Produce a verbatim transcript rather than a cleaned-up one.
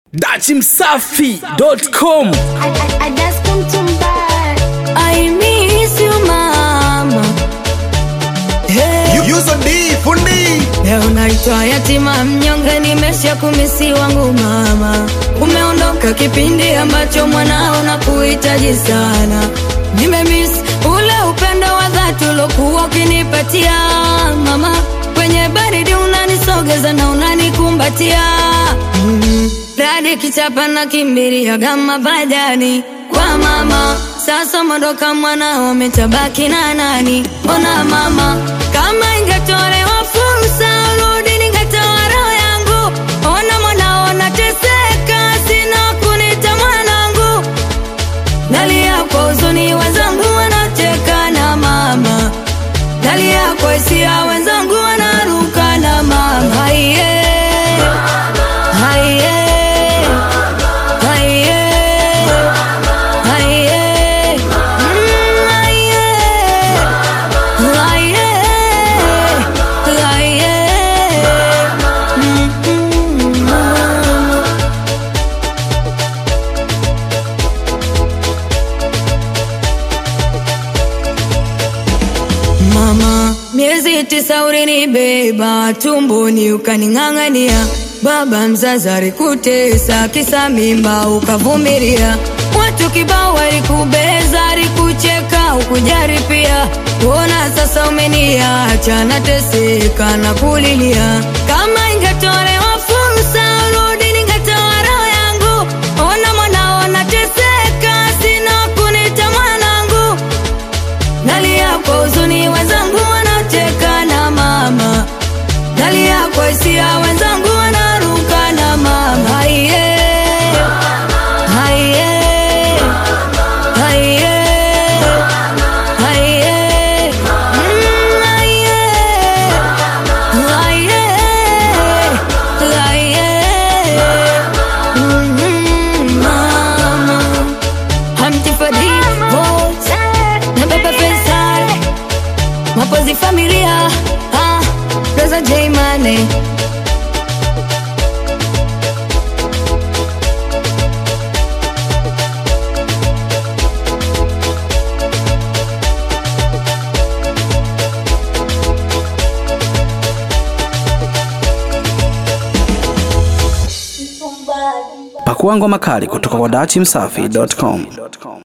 Dachi Msafi dot com. I, I, I just come to back. I miss you mama. Hey. You, you so deep, fundi. Leo naitwa yatima mnyonge, nimesha kumisi wangu mama. Umeondoka kipindi ambacho mwanao na kuhitaji sana. Nimemiss ule upendo wa dhati ulokuwa ukinipatia mama. Kwenye baridi unanisogeza na unanikumbatia. Mm. Radi kichapa na kimbiria gama badani kwa mama. Sasa mondoka mwanao umetabaki na nani? Mbona mama, kama ingetolewa fursa urudi ningetoa roho yangu. Ona mwanao nateseka, sina kunita mwanangu. Nalia kwa huzuni, wenzangu wanacheka na mama. Nalia kwa hisia, wenzangu wanaruka na mama. Haiye, haiye, mama, miezi tisa ulinibeba tumboni ukaning'ang'ania. Baba mzazi alikutesa kisa mimba ukavumilia. Watu kibao walikubeza, alikucheka ukujari pia. Kuona sasa umeniacha nateseka na kulilia. Kama ingetolewa fursa urudi ningetoa roho yangu. Ona mwanao nateseka, sina kunita mwanangu. Nalia kwa huzuni, wenzangu wanacheka na mama. Nalia kwa hisia, wenzangu wanaruka na mama. Haiye, haiye, haiye, haiye, mm, haiye, haiye, haiye, mm, mama. Hamti Fadi Vote na Baba Faisal, Mapozi familia, ah, Rosa J Mane. Pakua ngoma kali kutoka kwa Dachi Msafi dot com.